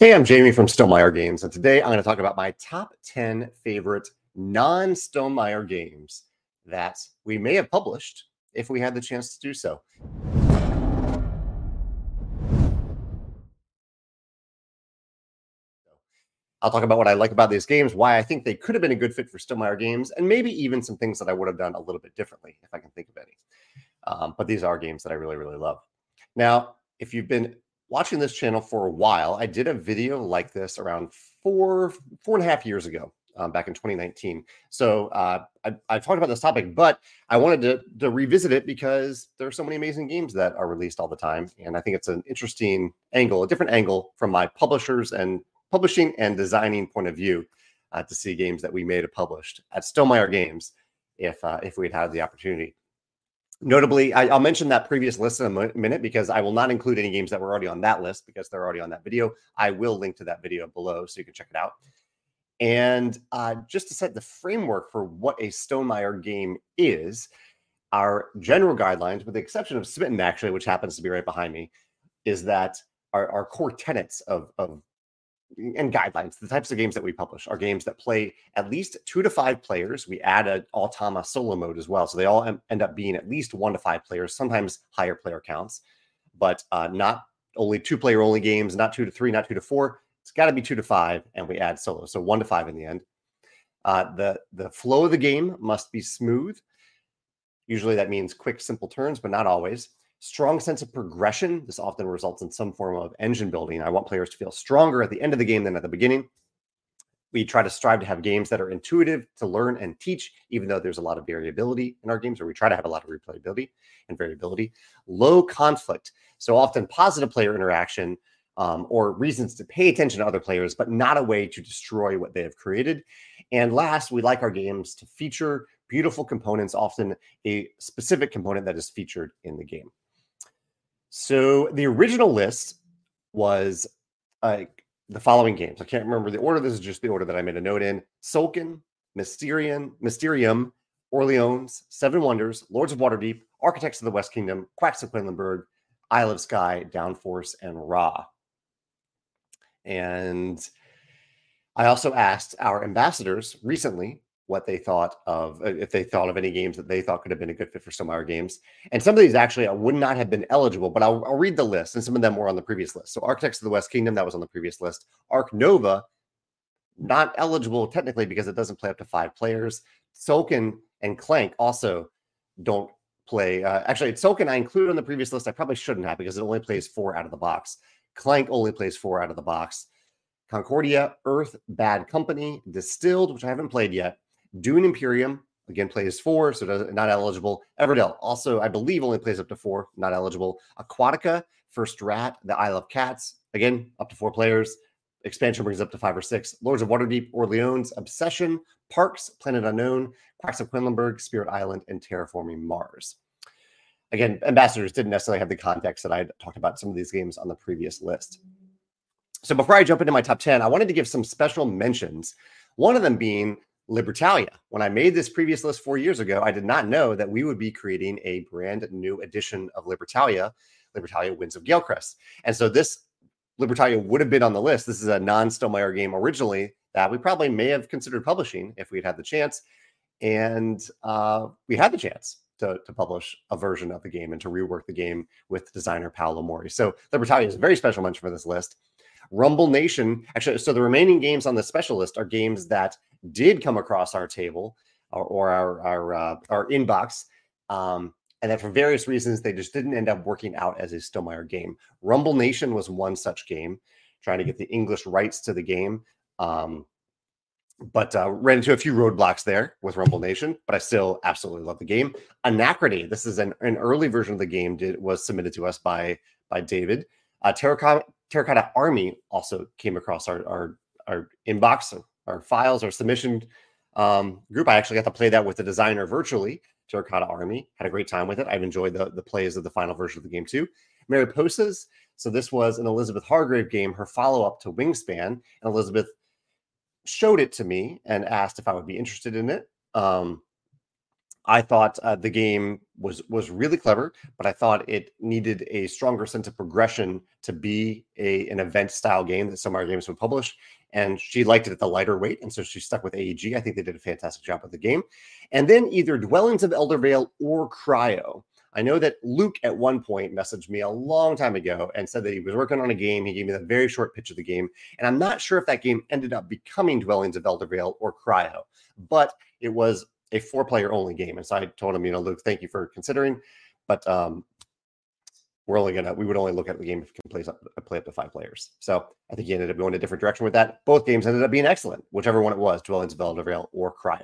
Hey, I'm Jamie from Stonemaier Games, and today I'm going to talk about my top 10 favorite non-Stonemaier games that we may have published if we had the chance to do so. I'll talk about what I like about these games, why I think they could have been a good fit for Stonemaier Games, and maybe even some things that I would have done a little bit differently if I can think of any. But these are games that I really, really love. Now, if you've been watching this channel for a while, I did a video like this around four and a half years ago, back in 2019. So I talked about this topic, but I wanted to revisit it because there are so many amazing games that are released all the time. And I think it's an interesting angle, a different angle from my publishing and designing point of view to see games that we may have published at Stonemaier Games if we'd had the opportunity. Notably, I'll mention that previous list in a minute because I will not include any games that were already on that list because they're already on that video. I will link to that video below so you can check it out. And just to set the framework for what a Stonemaier game is, our general guidelines, with the exception of Smitten, actually, which happens to be right behind me, is that our core tenets and guidelines, the types of games that we publish are games that play at least 2 to 5 players. We add an Automa solo mode as well. So they all end up being at least 1 to 5 players, sometimes higher player counts, but not only 2-player only games, not 2 to 3, not 2 to 4. It's got to be 2 to 5, and we add solo. So 1 to 5 in the end. The flow of the game must be smooth. Usually that means quick, simple turns, but not always. Strong sense of progression. This often results in some form of engine building. I want players to feel stronger at the end of the game than at the beginning. We try to strive to have games that are intuitive to learn and teach, even though there's a lot of variability in our games, or we try to have a lot of replayability and variability. Low conflict. So often positive player interaction or reasons to pay attention to other players, but not a way to destroy what they have created. And last, we like our games to feature beautiful components, often a specific component that is featured in the game. So the original list was the following games. I can't remember the order. This is just the order that I made a note in. Tzolk'in, Mysterium, Orleans, Seven Wonders, Lords of Waterdeep, Architects of the West Kingdom, Quacks of Quedlinburg, Isle of Skye, Downforce, and Ra. And I also asked our ambassadors recently what they thought of, if they thought of any games that they thought could have been a good fit for Stonemaier Games. And some of these actually would not have been eligible, but I'll read the list, and some of them were on the previous list. So Architects of the West Kingdom, that was on the previous list. Ark Nova, not eligible technically because it doesn't play up to 5 players. Tzolk'in and Clank also don't play. Actually, Tzolk'in I included on the previous list. I probably shouldn't have because it only plays 4 out of the box. Clank only plays 4 out of the box. Concordia, Earth, Bad Company, Distilled, which I haven't played yet. Dune Imperium, again, plays 4, so not eligible. Everdell, also, I believe, only plays up to 4, not eligible. Aquatica, First Rat, The Isle of Cats, again, up to 4 players. Expansion brings up to 5 or 6. Lords of Waterdeep, Orleans, Obsession, Parks, Planet Unknown, Quacks of Quedlinburg, Spirit Island, and Terraforming Mars. Again, ambassadors didn't necessarily have the context that I talked about some of these games on the previous list. So before I jump into my top 10, I wanted to give some special mentions, one of them being Libertalia. When I made this previous list 4 years ago, I did not know that we would be creating a brand new edition of Libertalia, Libertalia Winds of Galecrest. And so this Libertalia would have been on the list. This is a non-Stonemaier game originally that we probably may have considered publishing if we'd had the chance. And we had the chance to publish a version of the game and to rework the game with designer Paolo Mori. So Libertalia is a very special mention for this list. Rumble Nation, actually, so the remaining games on the special list are games that did come across our table or our inbox, and that for various reasons, they just didn't end up working out as a Stonemaier game. Rumble Nation was one such game, trying to get the English rights to the game, but ran into a few roadblocks there with Rumble Nation, but I still absolutely love the game. Anachrony, this is an early version of the game, was submitted to us by David. Terracotta Army also came across our inbox, our files, our submission group. I actually got to play that with the designer virtually. Terracotta Army, had a great time with it. I've enjoyed the plays of the final version of the game too. Mariposas, so this was an Elizabeth Hargrave game, her follow-up to Wingspan, and Elizabeth showed it to me and asked if I would be interested in it. I thought the game was really clever, but I thought it needed a stronger sense of progression to be an event style game that some of our games would publish. And she liked it at the lighter weight, and so she stuck with AEG. I think they did a fantastic job with the game. And then either Dwellings of Eldervale or Cryo. I know that Luke at one point messaged me a long time ago and said that he was working on a game. He gave me the very short pitch of the game, and I'm not sure if that game ended up becoming Dwellings of Eldervale or Cryo, but it was a 4-player only game. And so I told him, Luke, thank you for considering, but we would only look at the game if you can play up to 5 players. So I think he ended up going a different direction with that. Both games ended up being excellent, whichever one it was, Dwellings of Eldervale or Cryo.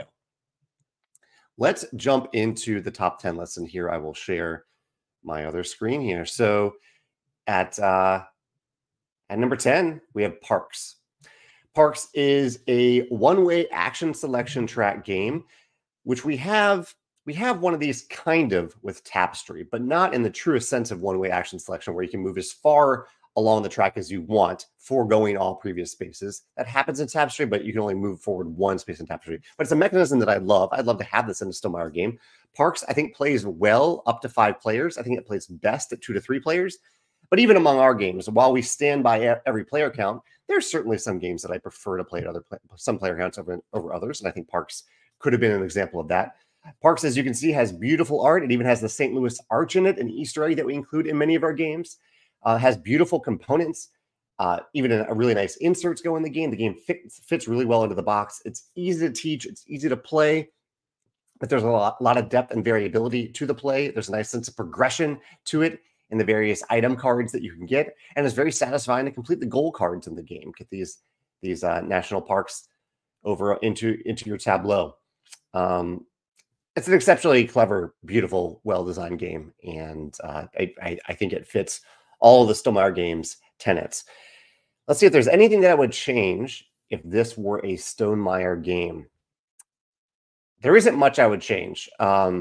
Let's jump into the top 10 lists, and here I will share my other screen here. So at number 10, we have Parks. Parks is a one-way action selection track game, which we have one of these kind of with Tapestry, but not in the truest sense of one-way action selection, where you can move as far along the track as you want, foregoing all previous spaces. That happens in Tapestry, but you can only move forward one space in Tapestry. But it's a mechanism that I love. I'd love to have this in a Stonemaier game. Parks, I think, plays well up to 5 players. I think it plays best at 2 to 3 players. But even among our games, while we stand by every player count, there's certainly some games that I prefer to play at some player counts over others. And I think Parks could have been an example of that. Parks, as you can see, has beautiful art. It even has the St. Louis Arch in it, an Easter egg that we include in many of our games. Has beautiful components. Even a really nice inserts go in the game. The game fits really well into the box. It's easy to teach. It's easy to play. But there's a lot of depth and variability to the play. There's a nice sense of progression to it in the various item cards that you can get. And it's very satisfying to complete the goal cards in the game. Get these national parks over into your tableau. It's an exceptionally clever, beautiful, well-designed game. And I think it fits all of the Stonemaier games tenets. Let's see if there's anything that I would change if this were a Stonemaier game. There isn't much I would change. I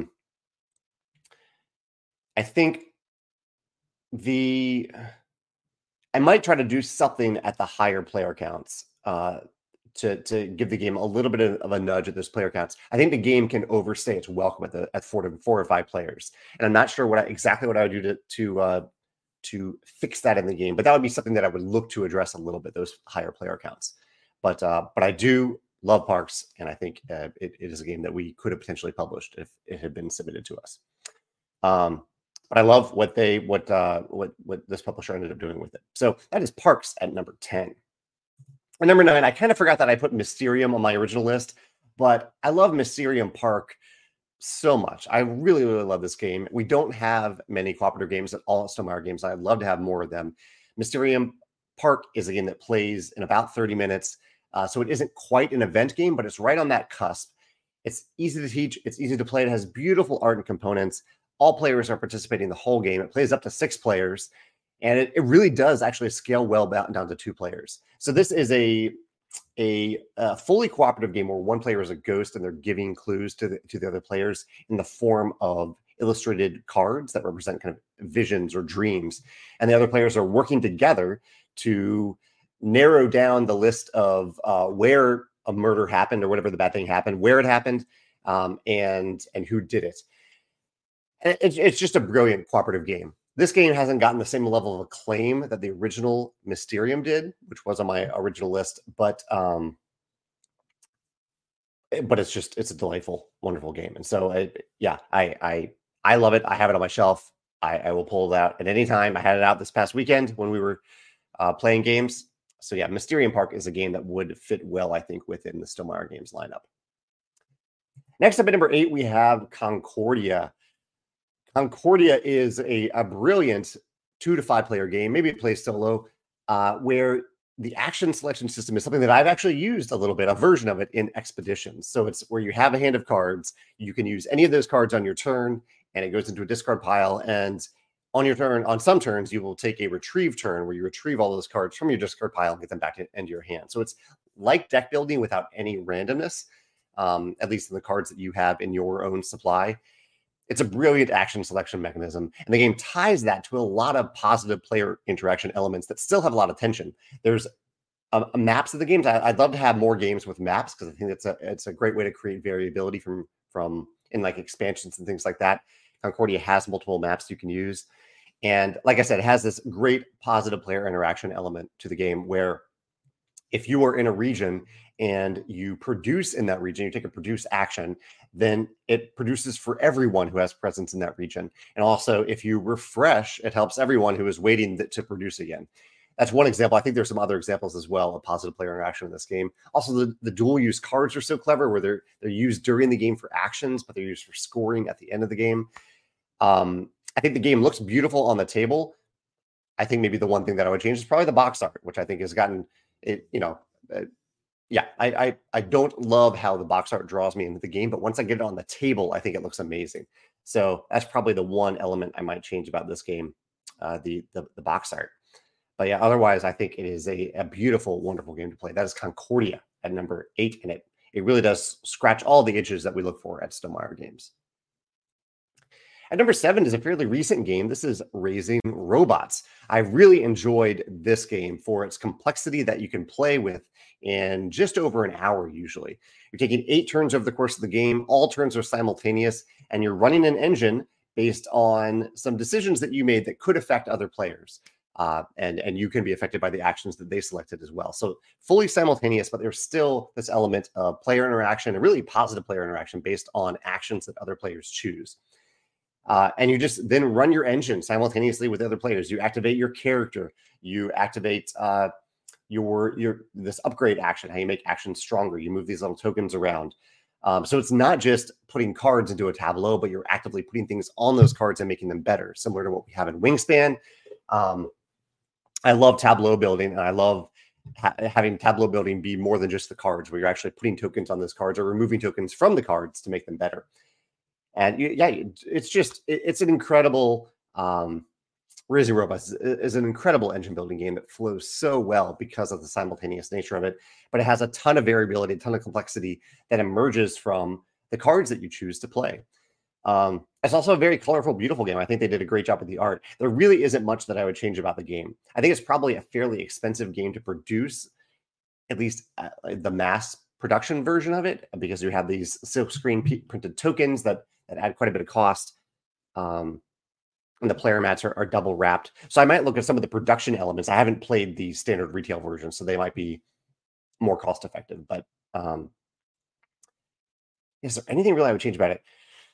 think I might try to do something at the higher player counts to give the game a little bit of a nudge at those player counts. I think the game can overstay its welcome at 4 or 5 players, and I'm not sure exactly what I would do to fix that in the game. But that would be something that I would look to address a little bit, those higher player counts. But I do love Parks, and I think it is a game that we could have potentially published if it had been submitted to us. But I love what this publisher ended up doing with it. So that is Parks at number 10. At number 9, I kind of forgot that I put Mysterium on my original list, but I love Mysterium Park so much. I really, really love this game. We don't have many cooperative games at all at Stonemaier games. I'd love to have more of them. Mysterium Park is a game that plays in about 30 minutes. So it isn't quite an event game, but it's right on that cusp. It's easy to teach. It's easy to play. It has beautiful art and components. All players are participating the whole game. It plays up to 6 players. And it really does actually scale well down to 2 players. So this is a fully cooperative game where one player is a ghost and they're giving clues to the other players in the form of illustrated cards that represent kind of visions or dreams. And the other players are working together to narrow down the list of where a murder happened or whatever the bad thing happened, where it happened, and who did it. And it's just a brilliant cooperative game. This game hasn't gotten the same level of acclaim that the original Mysterium did, which was on my original list, but it's a delightful, wonderful game. And so I love it. I have it on my shelf. I will pull it out at any time. I had it out this past weekend when we were playing games. So yeah, Mysterium Park is a game that would fit well, I think, within the Stonemaier games lineup. Next up at number 8, we have Concordia. Concordia is a brilliant 2 to 5 player game. Maybe it plays solo, where the action selection system is something that I've actually used a little bit, a version of it in Expeditions. So it's where you have a hand of cards. You can use any of those cards on your turn, and it goes into a discard pile. And on your turn, on some turns, you will take a retrieve turn where you retrieve all those cards from your discard pile and get them back into your hand. So it's like deck building without any randomness, at least in the cards that you have in your own supply. It's a brilliant action selection mechanism, and the game ties that to a lot of positive player interaction elements that still have a lot of tension. There's maps of the games. I'd love to have more games with maps because I think it's a great way to create variability from in like expansions and things like that. Concordia has multiple maps you can use. And like I said, it has this great positive player interaction element to the game where if you are in a region and you produce in that region, you take a produce action, then it produces for everyone who has presence in that region. And also, if you refresh, it helps everyone who is waiting to produce again. That's one example. I think there's some other examples as well of positive player interaction in this game. Also, the dual use cards are so clever where they're used during the game for actions, but they're used for scoring at the end of the game. I think the game looks beautiful on the table. I think maybe the one thing that I would change is probably the box art, which I think has gotten it, yeah, I don't love how the box art draws me into the game, but once I get it on the table, I think it looks amazing. So that's probably the one element I might change about this game, the box art. But yeah, otherwise, I think it is a beautiful, wonderful game to play. That is Concordia at number 8, and it really does scratch all the itches that we look for at Stonemaier games. At number 7 is a fairly recent game. This is Raising Robots. I really enjoyed this game for its complexity that you can play with in just over an hour usually. You're taking 8 turns over the course of the game. All turns are simultaneous, and you're running an engine based on some decisions that you made that could affect other players. And you can be affected by the actions that they selected as well. So fully simultaneous, but there's still this element of player interaction, a really positive player interaction based on actions that other players choose. And you just then run your engine simultaneously with other players. You activate your character. You activate this upgrade action, how you make actions stronger. You move these little tokens around. So it's not just putting cards into a tableau, but you're actively putting things on those cards and making them better, similar to what we have in Wingspan. I love tableau building, and I love having tableau building be more than just the cards, where you're actually putting tokens on those cards or removing tokens from the cards to make them better. And it's an incredible, Raising Robots is an incredible engine building game that flows so well because of the simultaneous nature of it. But it has a ton of variability, a ton of complexity that emerges from the cards that you choose to play. It's also a very colorful, beautiful game. I think they did a great job with the art. There really isn't much that I would change about the game. I think it's probably a fairly expensive game to produce, at least the mass production version of it, because you have these silkscreen printed tokens that add quite a bit of cost. And the player mats are double wrapped. So I might look at some of the production elements. I haven't played the standard retail version, so they might be more cost effective. But is there anything really I would change about it?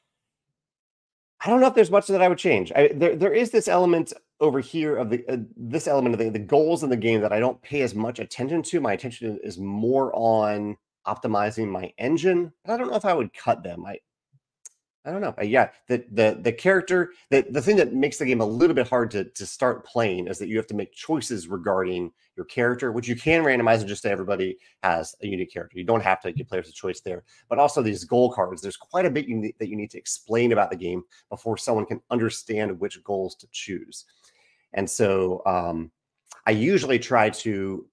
I don't know if there's much that I would change. There is this element over here of this element of the goals in the game that I don't pay as much attention to. My attention is more on optimizing my engine. But I don't know if I would cut them. I don't know. Yeah, the character, the thing that makes the game a little bit hard to start playing is that you have to make choices regarding your character, which you can randomize and just say everybody has a unique character. You don't have to give players a choice there. But also these goal cards, there's quite a bit that you need to explain about the game before someone can understand which goals to choose. And so I usually try to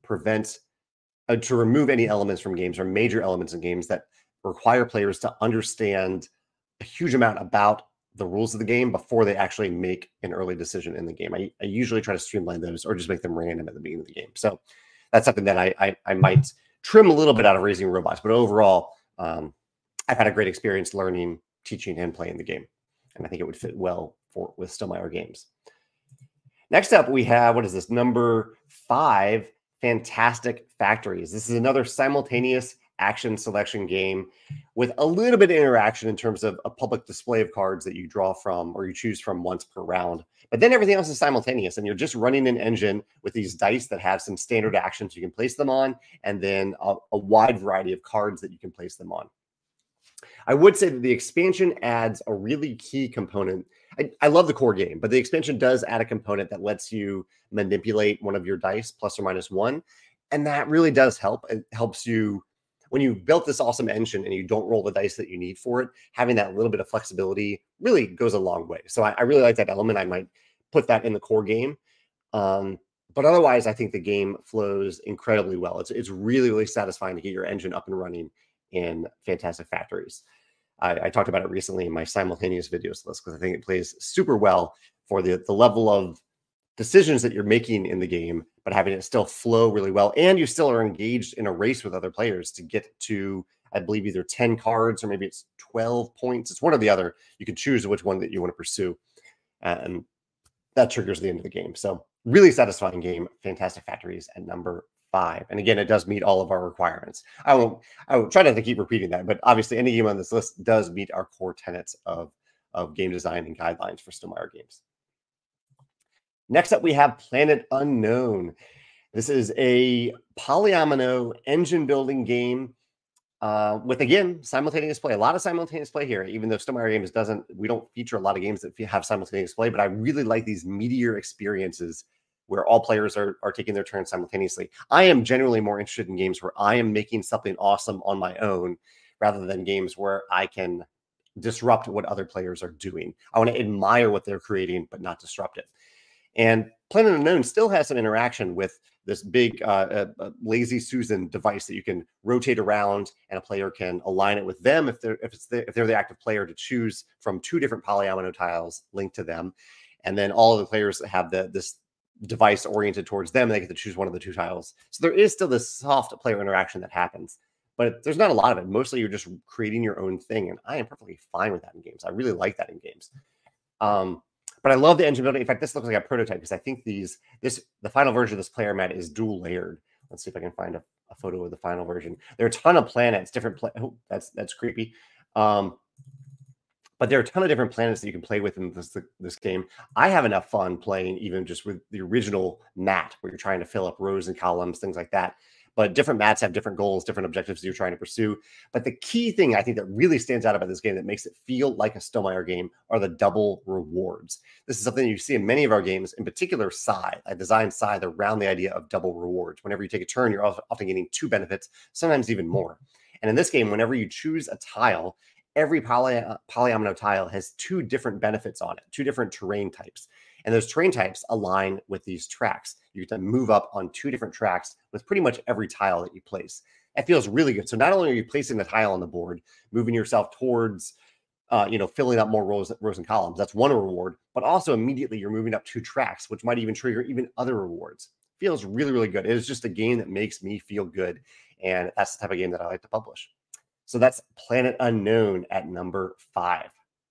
remove any elements from games or major elements in games that require players to understand a huge amount about the rules of the game before they actually make an early decision in the game. I usually try to streamline those or just make them random at the beginning of the game. So that's something that I might trim a little bit out of Raising Robots. But overall, I've had a great experience learning, teaching, and playing the game. And I think it would fit well with Stonemaier games. Next up, we have, what is this, number 5, Fantastic Factories. This is another simultaneous action selection game with a little bit of interaction in terms of a public display of cards that you draw from or you choose from once per round. But then everything else is simultaneous, and you're just running an engine with these dice that have some standard actions you can place them on, and then a wide variety of cards that you can place them on. I would say that the expansion adds a really key component. I love the core game, but the expansion does add a component that lets you manipulate one of your dice plus or minus 1. And that really does help. It helps you when you've built this awesome engine and you don't roll the dice that you need for it. Having that little bit of flexibility really goes a long way. So I really like that element. I might put that in the core game. But otherwise, I think the game flows incredibly well. It's really, really satisfying to get your engine up and running in Fantastic Factories. I talked about it recently in my simultaneous videos list because I think it plays super well for the level of decisions that you're making in the game, but having it still flow really well. And you still are engaged in a race with other players to get to I believe, either 10 cards or maybe it's 12 points. It's one or the other. You can choose which one that you want to pursue. And that triggers the end of the game. So really satisfying game. Fantastic Factories at number 5. And again, it does meet all of our requirements. I will try not to keep repeating that, but obviously any game on this list does meet our core tenets of game design and guidelines for Stonemaier games. Next up, we have Planet Unknown. This is a polyomino engine building game with, again, simultaneous play. A lot of simultaneous play here, even though Stonemaier games we don't feature a lot of games that have simultaneous play, but I really like these meteor experiences where all players are taking their turn simultaneously. I am generally more interested in games where I am making something awesome on my own rather than games where I can disrupt what other players are doing. I want to admire what they're creating, but not disrupt it. And Planet Unknown still has some interaction with this big Lazy Susan device that you can rotate around, and a player can align it with them if they're the active player to choose from 2 different polyomino tiles linked to them, and then all of the players that have this device oriented towards them, they get to choose one of the 2 tiles. So there is still this soft player interaction that happens, but there's not a lot of it. Mostly you're just creating your own thing, and I am perfectly fine with that in games. I really like that in games. But I love the engine building. In fact, this looks like a prototype because I think the final version of this player mat is dual layered. Let's see if I can find a photo of the final version. There are a ton of planets, oh, that's creepy. But there are a ton of different planets that you can play with in this game. I have enough fun playing even just with the original mat where you're trying to fill up rows and columns, things like that. But different mats have different goals, different objectives you're trying to pursue. But the key thing I think that really stands out about this game that makes it feel like a Stonemaier game are the double rewards. This is something you see in many of our games, in particular Scythe. I designed Scythe around the idea of double rewards. Whenever you take a turn, you're often getting 2 benefits, sometimes even more. And in this game, whenever you choose a tile, every polyomino tile has 2 different benefits on it, 2 different terrain types. And those terrain types align with these tracks. You get to move up on 2 different tracks with pretty much every tile that you place. It feels really good. So not only are you placing the tile on the board, moving yourself towards, filling up more rows and columns. That's one reward. But also immediately you're moving up 2 tracks, which might even trigger even other rewards. Feels really, really good. It is just a game that makes me feel good. And that's the type of game that I like to publish. So that's Planet Unknown at number 5.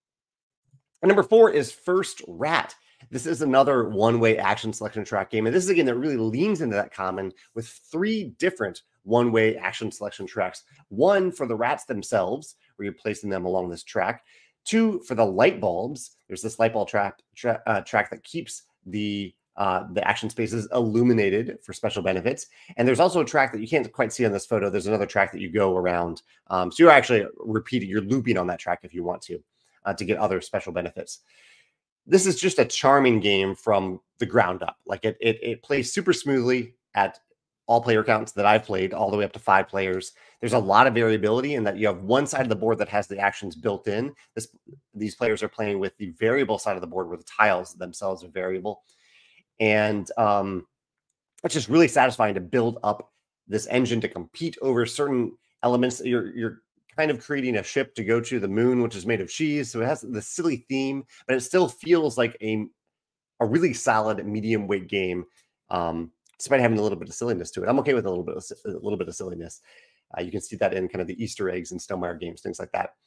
And number 4 is First Rat. This is another one-way action selection track game. And this is a game that really leans into that common with 3 different one-way action selection tracks. 1 for the rats themselves, where you're placing them along this track. 2 for the light bulbs. There's this light bulb track that keeps the action spaces illuminated for special benefits. And there's also a track that you can't quite see on this photo. There's another track that you go around. So you're actually you're looping on that track if you want to get other special benefits. This is just a charming game from the ground up. Like it plays super smoothly at all player counts that I've played, all the way up to 5 players. There's a lot of variability in that you have one side of the board that has the actions built in. These players are playing with the variable side of the board where the tiles themselves are variable. And it's just really satisfying to build up this engine to compete over certain elements. You're kind of creating a ship to go to the moon, which is made of cheese. So it has the silly theme, but it still feels like a really solid medium weight game, despite having a little bit of silliness to it. I'm okay with a little bit of silliness. You can see that in kind of the Easter eggs in Stonemaier games, things like that.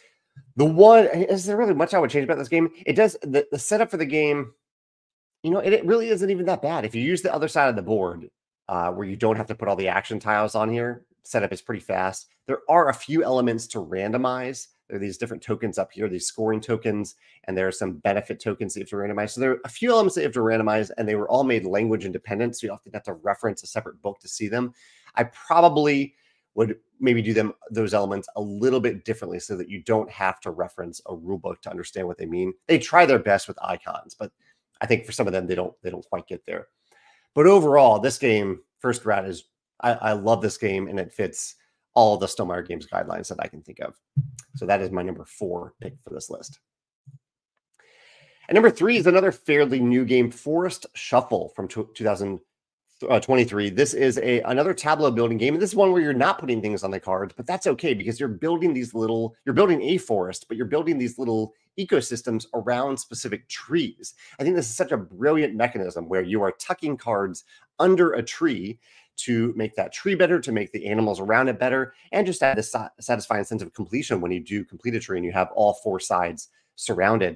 Is there really much I would change about this game? It does the setup for the game. It really isn't even that bad. If you use the other side of the board, where you don't have to put all the action tiles on here, setup is pretty fast. There are a few elements to randomize. There are these different tokens up here, these scoring tokens, and there are some benefit tokens that you have to randomize. So there are a few elements that you have to randomize, and they were all made language independent, so you often have to reference a separate book to see them. I probably would maybe do those elements a little bit differently so that you don't have to reference a rule book to understand what they mean. They try their best with icons, but I think for some of them, they don't quite get there. But overall, this game, First Rat, I love this game, and it fits all the Stonemaier games guidelines that I can think of. So that is my number 4 pick for this list. And number 3 is another fairly new game, Forest Shuffle from 2023. This is another tableau building game. And this is one where you're not putting things on the cards, but that's okay because you're building you're building a forest, but you're building these little ecosystems around specific trees. I think this is such a brilliant mechanism where you are tucking cards under a tree to make that tree better, to make the animals around it better, and just add this satisfying sense of completion when you do complete a tree and you have all 4 sides surrounded.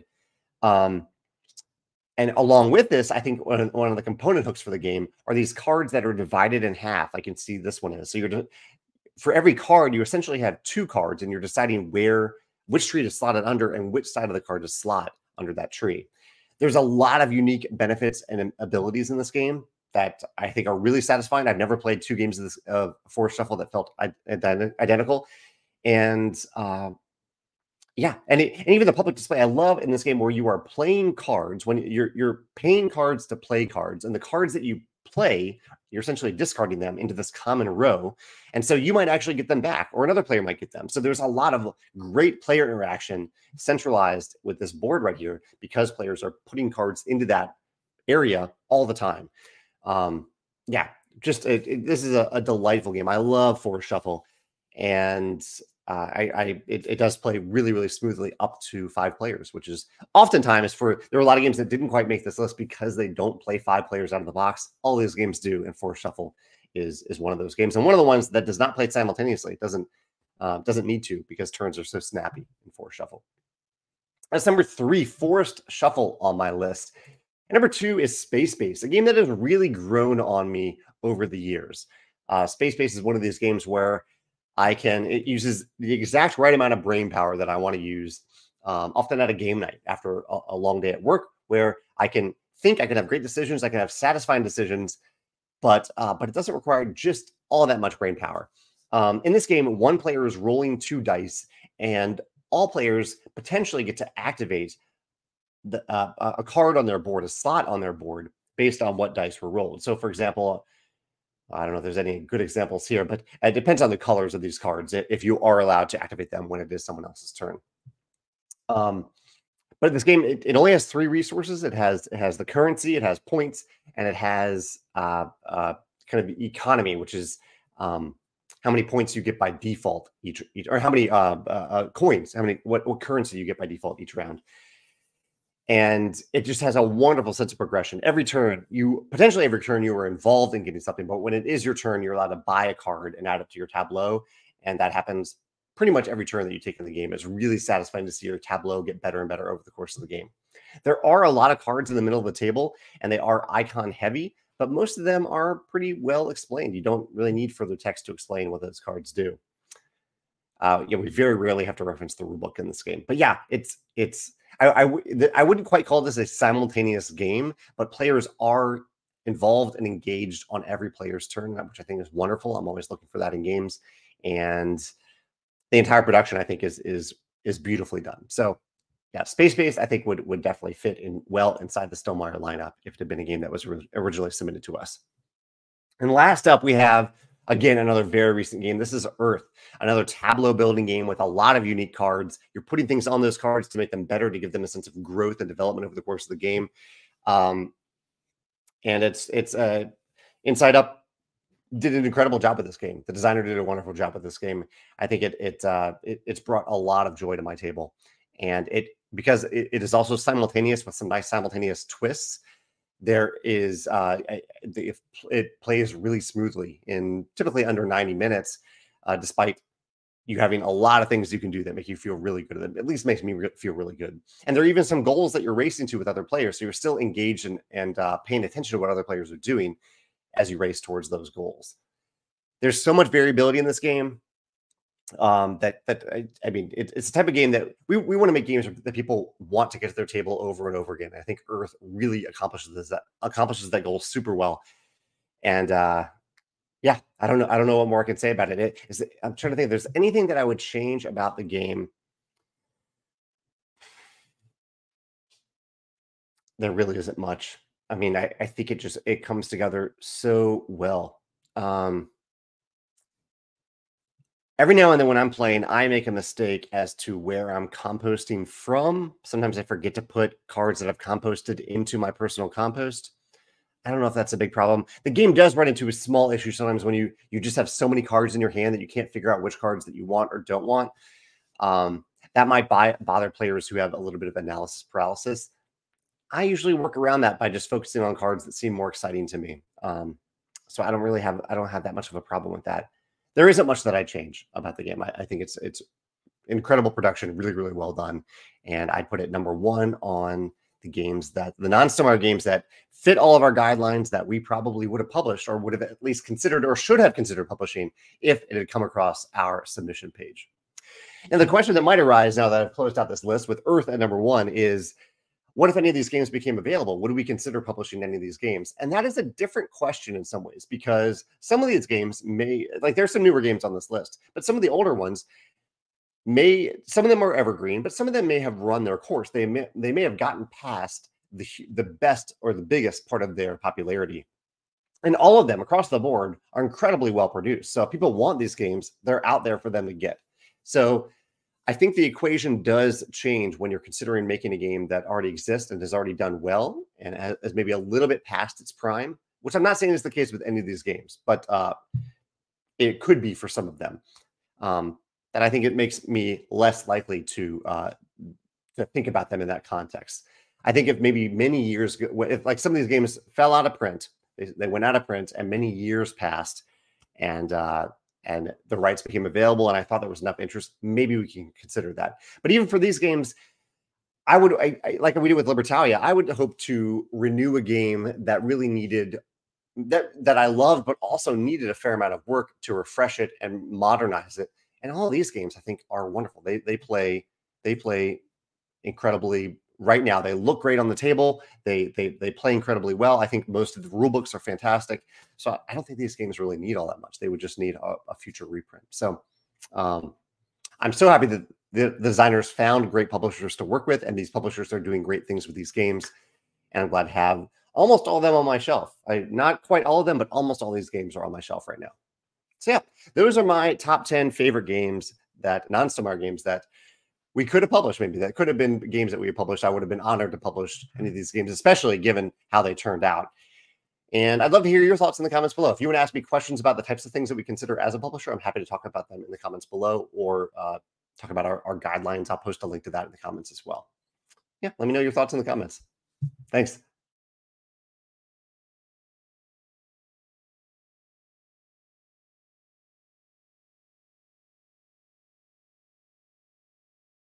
And along with this, I think one of the component hooks for the game are these cards that are divided in half. I can see this one is. So for every card, you essentially have 2 cards, and you're deciding which tree to slot it under and which side of the card to slot under that tree. There's a lot of unique benefits and abilities in this game that I think are really satisfying. I've never played 2 games of this Forest Shuffle that felt identical. And yeah, and even the public display, I love in this game where you are playing cards, when you're paying cards to play cards, and the cards that you play, you're essentially discarding them into this common row. And so you might actually get them back, or another player might get them. So there's a lot of great player interaction centralized with this board right here, because players are putting cards into that area all the time. Yeah, just this is a delightful game. I love Forest Shuffle, and it does play really, really smoothly up to 5 players, which is oftentimes there are a lot of games that didn't quite make this list because they don't play 5 players out of the box. All these games do, and Forest Shuffle is one of those games, and one of the ones that does not play it simultaneously. It doesn't need to, because turns are so snappy in Forest Shuffle. That's number 3, Forest Shuffle on my list. And number 2 is Space Base, a game that has really grown on me over the years. Space Base is one of these games where it uses the exact right amount of brain power that I want to use, often at a game night after a long day at work, where I can have great decisions, I can have satisfying decisions, but it doesn't require just all that much brain power. In this game, one player is rolling 2 dice, and all players potentially get to activate a card on their board, a slot on their board, based on what dice were rolled. So, for example, I don't know if there's any good examples here, but it depends on the colors of these cards if you are allowed to activate them when it is someone else's turn. But this game, it only has 3 resources. It has the currency, it has points, and it has kind of economy, which is how many points you get by default each or how many coins, what currency you get by default each round. And it just has a wonderful sense of progression. Every turn you are involved in getting something, but when it is your turn, you're allowed to buy a card and add it to your tableau. And that happens pretty much every turn that you take in the game. It's really satisfying to see your tableau get better and better over the course of the game. There are a lot of cards in the middle of the table, and they are icon heavy, but most of them are pretty well explained. You don't really need further text to explain what those cards do. We very rarely have to reference the rulebook in this game, but yeah, I wouldn't quite call this a simultaneous game, but players are involved and engaged on every player's turn, which I think is wonderful. I'm always looking for that in games, and the entire production, I think, is beautifully done. So yeah, Space Base, I think, would definitely fit in well inside the Stonemaier lineup if it had been a game that was originally submitted to us. And last up, we have, again, another very recent game. This is Earth, another tableau building game with a lot of unique cards. You're putting things on those cards to make them better, to give them a sense of growth and development over the course of the game. And it's Inside Up did an incredible job with this game. The designer did a wonderful job with this game. I think it's brought a lot of joy to my table, and because it is also simultaneous with some nice simultaneous twists. There is it plays really smoothly in typically under 90 minutes, despite you having a lot of things you can do that make you feel really good. At least makes me feel really good. And there are even some goals that you're racing to with other players, so you're still engaged and paying attention to what other players are doing as you race towards those goals. There's so much variability in this game. It's the type of game that we want to make games that people want to get to their table over and over again. I think Earth really accomplishes that goal super well. And yeah, I don't know what more I can say about it. I'm trying to think if there's anything that I would change about the game. There really isn't much. I mean, I think it comes together so well. Every now and then when I'm playing, I make a mistake as to where I'm composting from. Sometimes I forget to put cards that I've composted into my personal compost. I don't know if that's a big problem. The game does run into a small issue sometimes when you just have so many cards in your hand that you can't figure out which cards that you want or don't want. That might bother players who have a little bit of analysis paralysis. I usually work around that by just focusing on cards that seem more exciting to me. So I don't have that much of a problem with that. There isn't much that I change about the game. I think it's incredible production, really, really well done. And I'd put it number one on the non-Stonemaier games that fit all of our guidelines that we probably would have published or would have at least considered or should have considered publishing if it had come across our submission page. And the question that might arise now that I've closed out this list with Earth at number one is, what if any of these games became available? Would we consider publishing any of these games? And that is a different question in some ways, because some of these games there's some newer games on this list, but some of the older ones some of them are evergreen, but some of them may have run their course. They may have gotten past the best or the biggest part of their popularity. And all of them across the board are incredibly well produced. So if people want these games, they're out there for them to get. So I think the equation does change when you're considering making a game that already exists and has already done well and is maybe a little bit past its prime, which I'm not saying is the case with any of these games, but it could be for some of them. And I think it makes me less likely to think about them in that context. I think if maybe many years, if like some of these games fell out of print, they went out of print, and many years passed, and the rights became available, and I thought there was enough interest, maybe we can consider that. But even for these games, I like we did with Libertalia, I would hope to renew a game that really needed that I loved, but also needed a fair amount of work to refresh it and modernize it. And all of these games, I think, are wonderful. They play incredibly right now. They look great on the table. They play incredibly well. I think most of the rule books are fantastic. So I don't think these games really need all that much. They would just need a future reprint. So I'm so happy that the designers found great publishers to work with, and these publishers are doing great things with these games. And I'm glad to have almost all of them on my shelf. Not quite all of them, but almost all these games are on my shelf right now. So yeah, those are my top 10 favorite games, that non-Stonemaier games that we could have published. Maybe that could have been games that we had published. I would have been honored to publish any of these games, especially given how they turned out. And I'd love to hear your thoughts in the comments below. If you want to ask me questions about the types of things that we consider as a publisher, I'm happy to talk about them in the comments below, or talk about our guidelines. I'll post a link to that in the comments as well. Yeah, let me know your thoughts in the comments. Thanks.